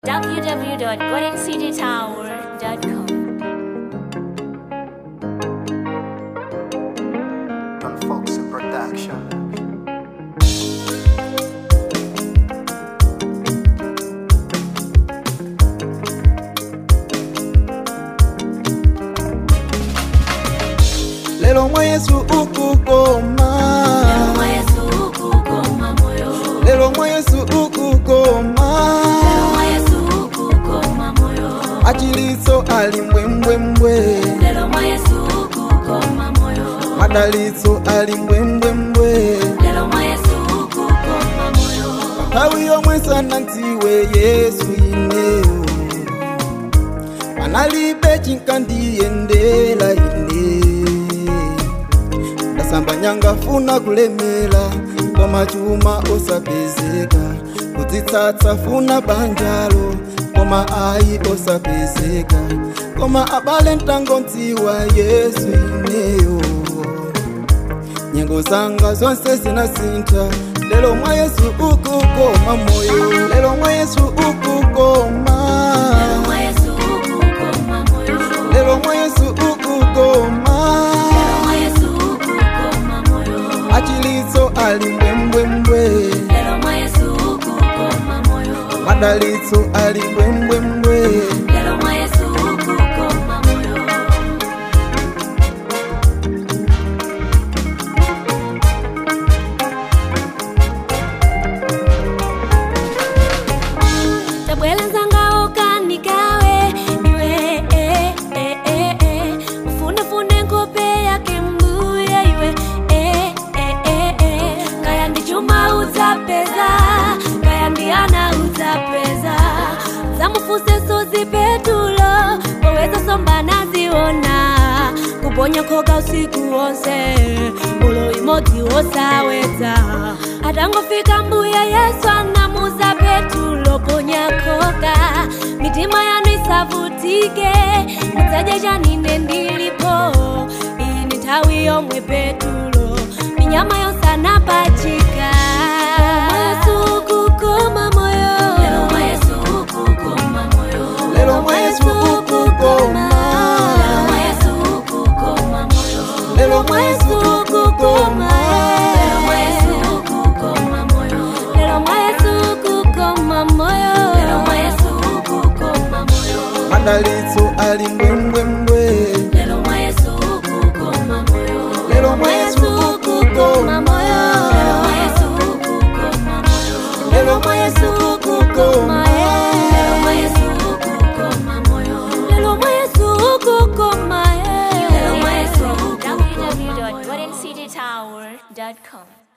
www.goldencitytower.com. On Fox Production. Lelo mwa Yesu ukukoma, Lelo mwa Yesu ukukoma moyo, lelo mwa Yesu ukukoma, Lelo mwa Yesu ukukoma moyo, achiliso ali mbwembwembwe, Lelo mwa Yesu ukukoma moyo, madalitso ali mbwembwembwe, Lelo mwa Yesu ukukoma moyo, hawi yomwe sanantiwe Yesu ineyo, analibe chinkandiyendela ine, ndasamba nyanga funa kulemela, koma chuma osapezeka, kudzitsatsa funa banjalo, koma ayi osapezeka, koma abale ntangontiwa Yesu ineyo, nyengo zanga zonse zinasintha, lelo mwa Yesu ukukoma moyo, lelo mwa Yesu ukukoma, Lelo mwa Yesu ukukoma moyo, lelo mwa Yesu ukukoma, Lelo mwa Yesu ukukoma moyo, achiliso ali mbwembwembwe, Lelo mwa Yesu ukukoma moyo, madalitso ali mbwembwembwe, Lelo mwa Yesu ukukoma moyo. Tabweleza ngao kanikawe iwe ufune ngope yake mbuye iwe kaya ndi chuma udzapeza kaya ndi ana udzapeza zamufuse sozi petulo poweza sombana ziona kuponya khoka usiku wonse ulo imodzi wosawedza atangofika mbuya Yesu anamuza petulo ponya khoka mitima yanu isavutike mudzaja chanine ndilipo iyi ni nthawi yomwe petulo minyama yonse anapachika Yesu ukukoma moyo Lelo mwa Yesu ukukoma moyo lelo mwa Yesu ukukoma, Lelo mwa Yesu ukukoma moyo lelo mwa Yesu ukukoma, Lelo mwa Yesu ukukoma moyo Lelo mwa Yesu ukukoma moyo Lelo mwa Yesu ukukoma moyo madalitso ali mbwembwembwe, Lelo mwa Yesu ukukoma moyo lelo mwa Yesu ukukoma, Lelo mwa Yesu ukukoma moyo lelo mwa Yesu ukukoma, Lelo mwa Yesu ukukoma moyo Lelo mwa Yesu ukukoma Lelo mwa Yesu ukukoma www.goldencitytower.com.